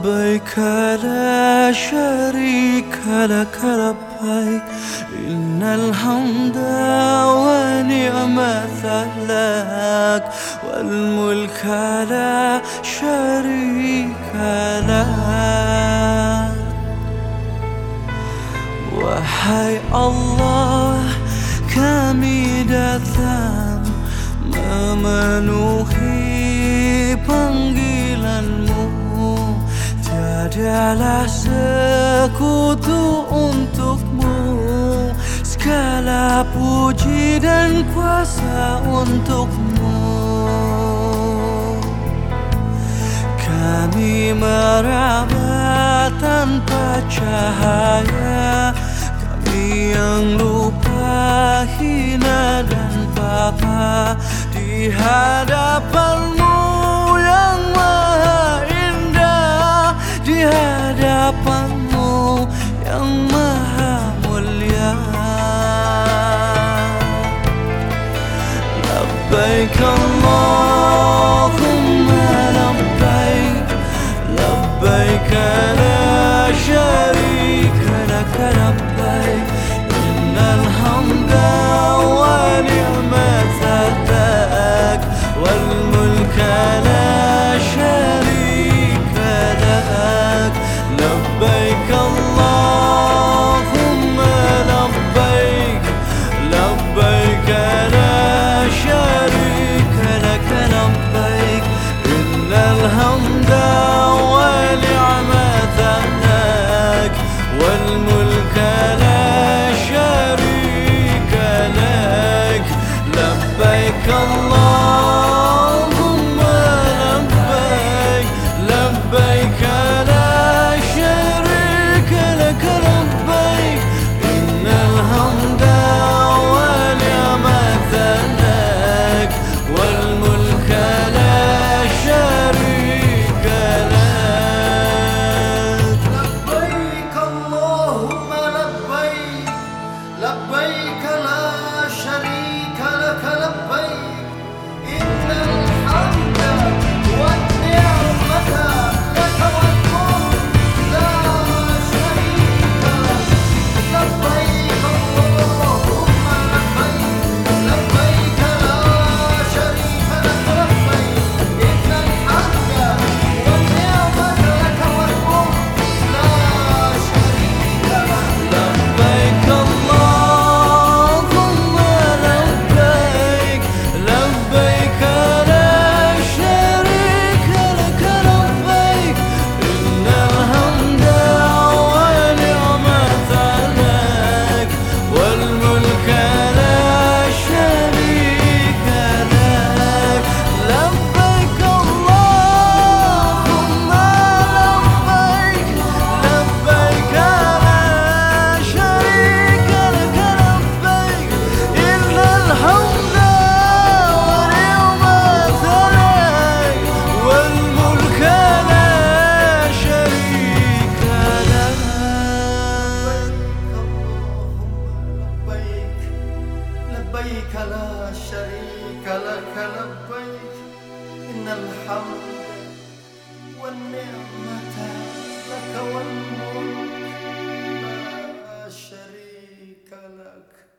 لبيك لا شريك لك لبيك إن الحمد ونعمة لك والملك لا شريك لك. Wahai Allah, kami datang memenuhi panggilanmu. Tiadalah sekutu untukmu, segala puji dan kuasa untukmu. Kami meraba tanpa cahaya, kami yang lupa, hina dan papa di hadapanmu yang maha indah, di hadapanmu yang maha mulia. Labbaik Allahumma labbaik, labbaik la sharika lak labbaik innal hamda wa ni'mata lak wal mulka la sharika lak. Labbaik Allahumma labbaik, labbaik la sharika lak labbaik innal hamda wa ni'mata lak wal mulka la sharika lak. Labbaik Allahumma labbaik, labbaik la sharika lak labbaik innal hamda wa ni'mata lak wal mulka la sharika lak. لبيك اللهم لبيك، لبيك لا شريك لك لبيك إن الحمد والنعمة لك والملك لا شريك لك. لبيك اللهم لبيك، لبيك لا شريك لك لبيك إن الحمد والنعمة لك والملك لا شريك لك. لبيك اللهم لبيك، لبيك لا شريك لك لبيك إن الحمد والنعمة لك والملك لا شريك لك. لبيك اللهم لبيك، لبيك لا شريك لك لبيك إن الحمد والنعمة لك والملك لا شريك لك. لبيك لبيك لا شريك لك لبيك إن الحمد والنعمة لك والملك لا شريك لك.